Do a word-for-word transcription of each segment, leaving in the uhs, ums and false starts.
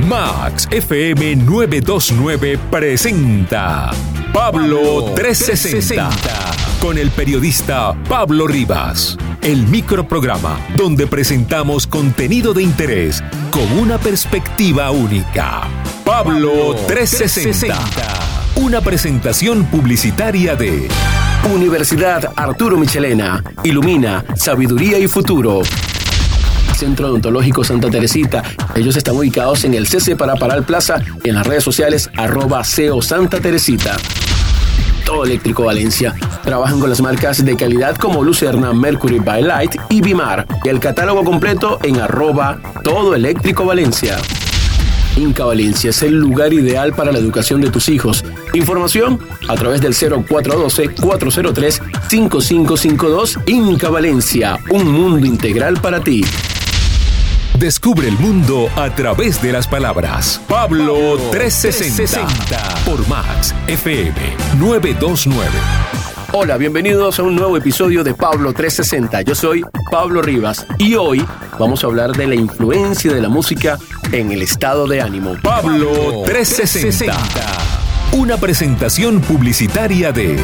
Max F M novecientos veintinueve presenta Pablo trescientos sesenta con el periodista Pablo Rivas. El microprograma donde presentamos contenido de interés con una perspectiva única. Pablo trescientos sesenta. Una presentación publicitaria de Universidad Arturo Michelena. Ilumina sabiduría y futuro. Centro Odontológico Santa Teresita. Ellos están ubicados en el C C Paraparal Plaza y en las redes sociales arroba C O Santa Teresita. Todo Eléctrico Valencia. Trabajan con las marcas de calidad como Lucerna, Mercury by Light y Bimar. Y el catálogo completo en arroba Todo Eléctrico Valencia. Inca Valencia es el lugar ideal para la educación de tus hijos. Información a través del cero cuatro uno dos, cuatro cero tres, cinco cinco cinco dos. Inca Valencia, un mundo integral para ti. Descubre el mundo a través de las palabras. Pablo trescientos sesenta por Max F M novecientos veintinueve. Hola, bienvenidos a un nuevo episodio de Pablo trescientos sesenta. Yo soy Pablo Rivas y hoy vamos a hablar de la influencia de la música en el estado de ánimo. Pablo trescientos sesenta. Una presentación publicitaria de...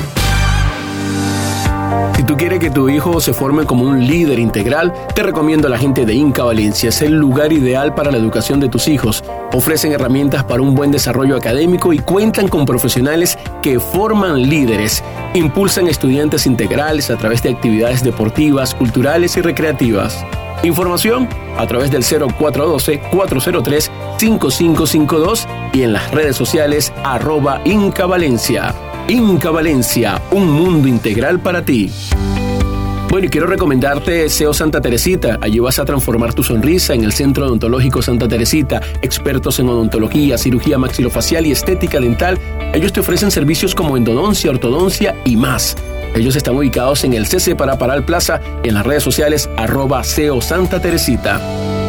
Si tú quieres que tu hijo se forme como un líder integral, te recomiendo a la gente de Inca Valencia. Es el lugar ideal para la educación de tus hijos. Ofrecen herramientas para un buen desarrollo académico y cuentan con profesionales que forman líderes. Impulsan estudiantes integrales a través de actividades deportivas, culturales y recreativas. Información a través del cero cuatro uno dos, cuatro cero tres, cinco cinco cinco dos y en las redes sociales arroba Inca Valencia. Inca Valencia, un mundo integral para ti. Bueno, y quiero recomendarte C O Santa Teresita. Allí vas a transformar tu sonrisa en el Centro Odontológico Santa Teresita. Expertos en odontología, cirugía maxilofacial y estética dental. Ellos te ofrecen servicios como endodoncia, ortodoncia y más. Ellos están ubicados en el C C Paraparal Plaza y en las redes sociales arroba C O Santa Teresita.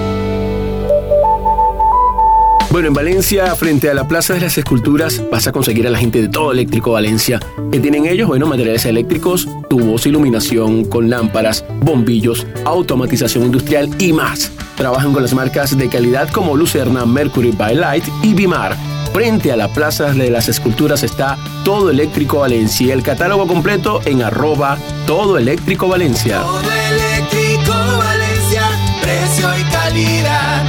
Bueno, en Valencia, frente a la Plaza de las Esculturas, vas a conseguir a la gente de Todo Eléctrico Valencia. ¿Qué tienen ellos? Bueno, materiales eléctricos, tubos, iluminación con lámparas, bombillos, automatización industrial y más. Trabajan con las marcas de calidad como Lucerna, Mercury by Light y Bimar. Frente a la Plaza de las Esculturas está Todo Eléctrico Valencia. El catálogo completo en arroba Todo Eléctrico Valencia. Todo Eléctrico Valencia, precio y calidad.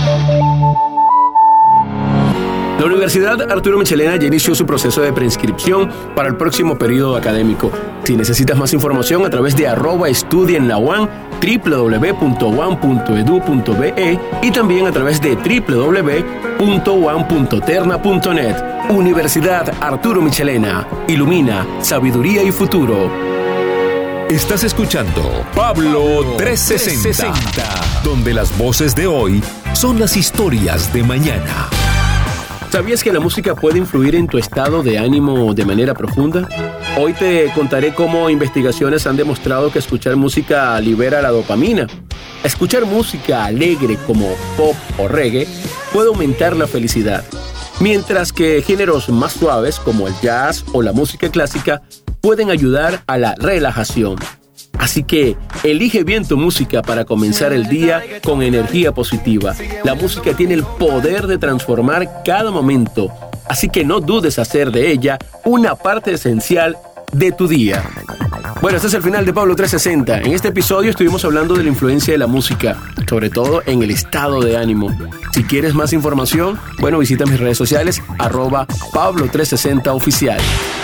La Universidad Arturo Michelena ya inició su proceso de preinscripción para el próximo periodo académico. Si necesitas más información a través de arroba estudia en la U A M, doble u doble u doble u punto u a m punto e d u punto b e y también a través de doble u doble u doble u punto u a m punto terna punto net. Universidad Arturo Michelena. Ilumina sabiduría y futuro. Estás escuchando Pablo trescientos sesenta, donde las voces de hoy son las historias de mañana. ¿Sabías que la música puede influir en tu estado de ánimo de manera profunda? Hoy te contaré cómo investigaciones han demostrado que escuchar música libera la dopamina. Escuchar música alegre como pop o reggae puede aumentar la felicidad, mientras que géneros más suaves como el jazz o la música clásica pueden ayudar a la relajación. Así que elige bien tu música para comenzar el día con energía positiva. La música tiene el poder de transformar cada momento, así que no dudes hacer de ella una parte esencial de tu día. Bueno, este es el final de Pablo trescientos sesenta. En este episodio estuvimos hablando de la influencia de la música, sobre todo en el estado de ánimo. Si quieres más información, bueno, visita mis redes sociales, arroba Pablo trescientos sesenta oficial.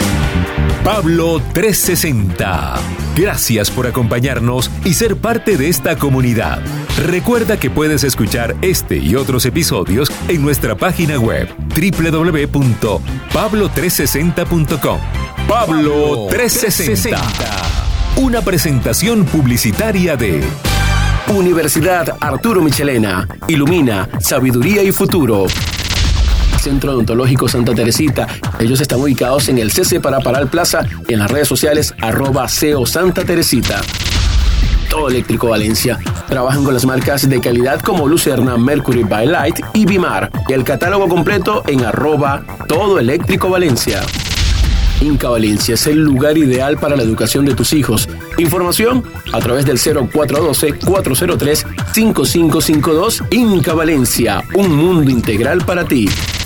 Pablo trescientos sesenta. Gracias por acompañarnos y ser parte de esta comunidad. Recuerda que puedes escuchar este y otros episodios en nuestra página web doble u doble u doble u punto pablo trescientos sesenta punto com. Pablo trescientos sesenta. Una presentación publicitaria de Universidad Arturo Michelena. Ilumina sabiduría y futuro. Centro Odontológico Santa Teresita. Ellos están ubicados en el C C Paraparal Plaza y en las redes sociales arroba C O Santa Teresita. Todo Eléctrico Valencia. Trabajan con las marcas de calidad como Lucerna, Mercury by Light y Bimar. Y el catálogo completo en arroba Todo Eléctrico Valencia. Inca Valencia es el lugar ideal para la educación de tus hijos. Información a través del cero cuatro uno dos, cuatro cero tres, cinco cinco cinco dos. Inca Valencia, un mundo integral para ti.